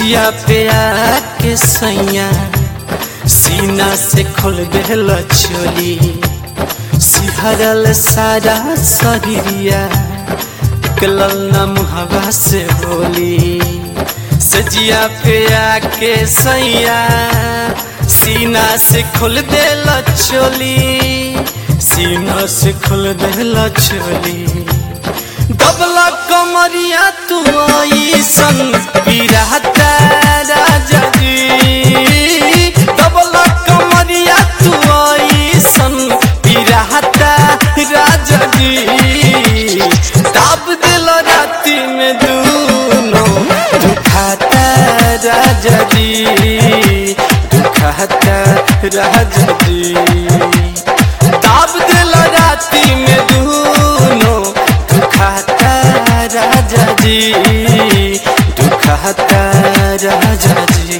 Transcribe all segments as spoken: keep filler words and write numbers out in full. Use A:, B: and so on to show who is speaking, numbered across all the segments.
A: सजिया पे आके सैया सीना से खोल देल चोली, सिहरल सारा शरीरिया निकलल न मुहवा से बोली। सजिया पे आके सैया सीना से खोल देल चोली, सीना से खोल देल चोली। दबला कमरिया तू ऐसन पिराता राजा जी, दबला कमरिया तू ऐसन पिराता राजा जी। दाब दिल राती में दूनों दुखाता राजा जी, दुखाता राजा जी। दाब दिल राती में दूनों दुखाता राजा जी, दुखाता राजा जी।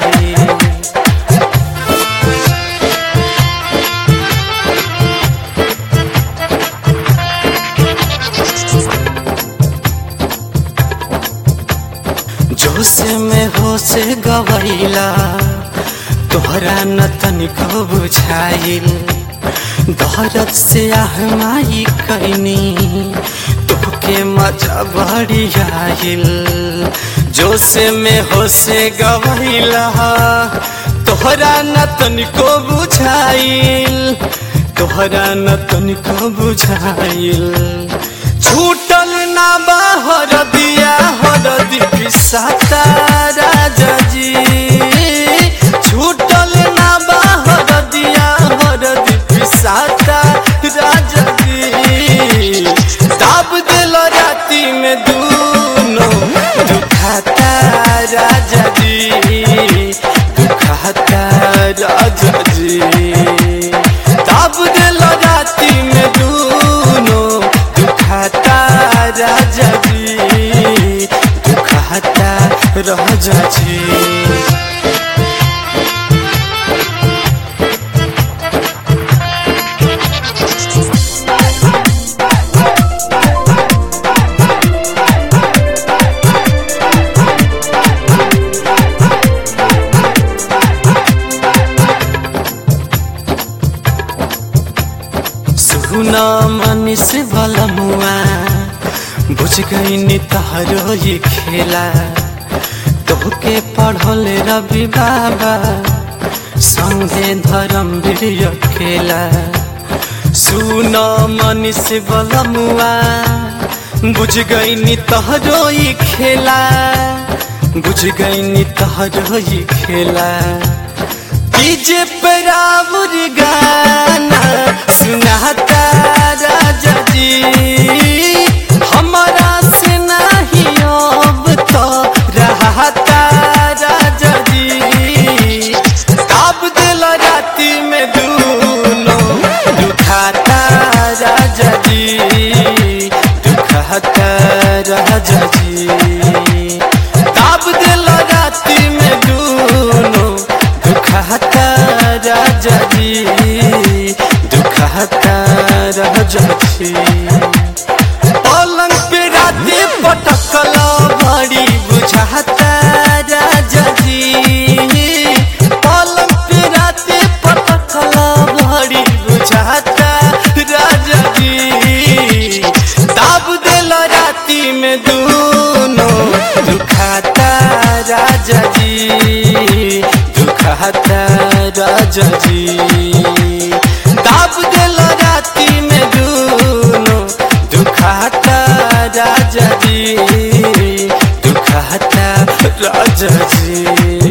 A: जोश में होश गवैला तोहरा न तनिको बुझाइल, दर्द से आहमाई कैनी तोहके मजा बड़ी आइल। जोश में होश गवैला तोहरा न तनिको बुझाइल, तोहरा न तनिको बुझाइल। छूटल ना बाहर दिया हरदी पिसाता राजा जी, छूटल ना बाहर दिया हरदी पिसाता राजा जी। दाब दिल राती में दूनों दुखाता राजा जी, दुखाता राजा जी। दाब दिल राती में दूनों दुखाता राजा जी, दुखाता राजा जी। सुना मनीष वाला मुआ बुझ गई नी तहरो ये खेला, तोहके पढ़ल रवि बाबा संगे धर्म वीर खेला। सुना मनीष वाला मुआ बुझ गई नी तहरो ये खेला, बुझ गई नी तहरो ये खेला। डीजे पे रावुर गाना सुनाता राजा जी, हमारा से नहीं अब तो रहता राजा जी। दाब दिल राती में दूनों दुखाता राजा जी, दुखाता राजा जी। दाब दिल राती में दूनों दुखाता राजा जी, दुखाता राजा जी। पलंग पे राते पटकला बड़ी बुझाता राजा जी, पलंग पे राते पटकला बड़ी बुझाता राजा जी। दाब दिल राती में दूनों दुखाता राजा जी, दुखाता राजा जी। दाब दिल राती में दूनों दुखाता राजा जी, दुखाता राजा जी।